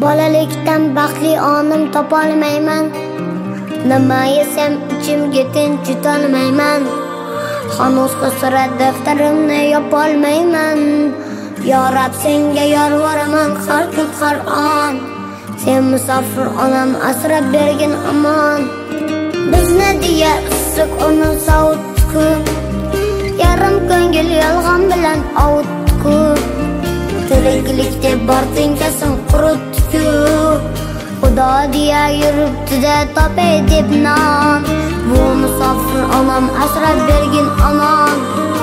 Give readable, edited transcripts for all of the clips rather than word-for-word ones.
Bolalikdan baxtli onim topolmayman. Nima yesam ichimga tinch yutolmayman. Hanuz hasrat daftarimni yopolmayman. Ya Rab, senga yolvoraman har kun har on. Sen musofir onam asrab bergin amon. Bizni deya issiq uni sovutku. Yarim ko'ngil yolg'on bilan ovutku. Tiriklikda bor tinkasin qurutku. Xudo deya yuribdi-da topay deb non. Bu musofir onam asrab bergin amon.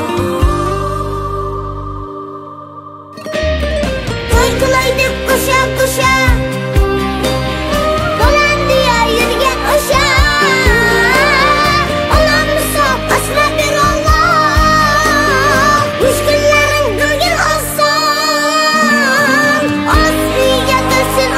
To'y qilay deb qo'sha bo'lan deya yurgan o'sha onam musof asrab ber Alloh. Mushkullaring bo'lgin oson, ostiga tursin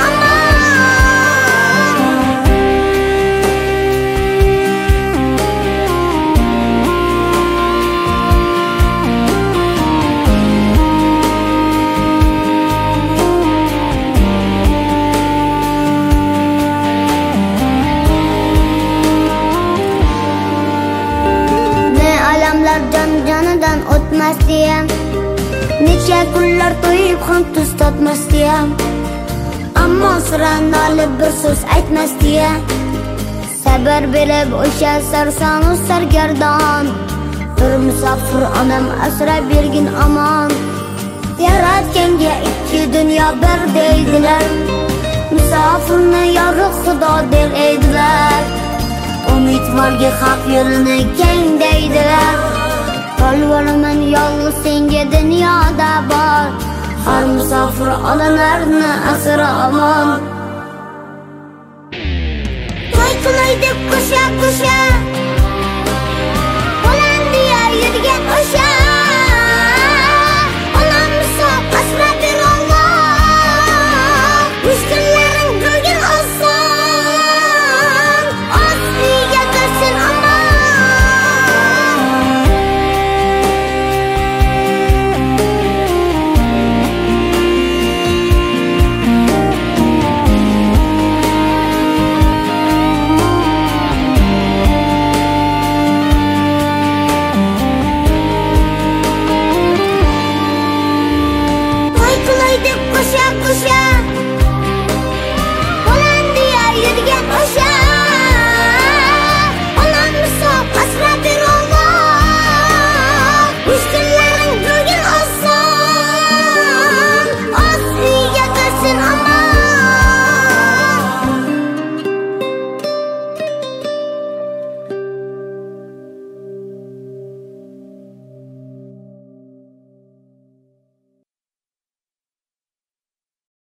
jonidan o'tmas diyam. Necha kunlar to'yib ham tuz totmas diyam. Ammo sira nolib bir so'z aytmas diyam. Sabr berib o'sha sarsonu sargardon. Bir musofir onam asrab bergin amon. Yaratganga ikki dunyo bir deydilar. Musofirni yorug' Xudo der eydilar. Umidvorga haq yo'lini keng deydilar. Yolvoraman yolg'iz senga dunyoda bor. Har musofir onalarni asra amon. To'y qilay deb qo'sha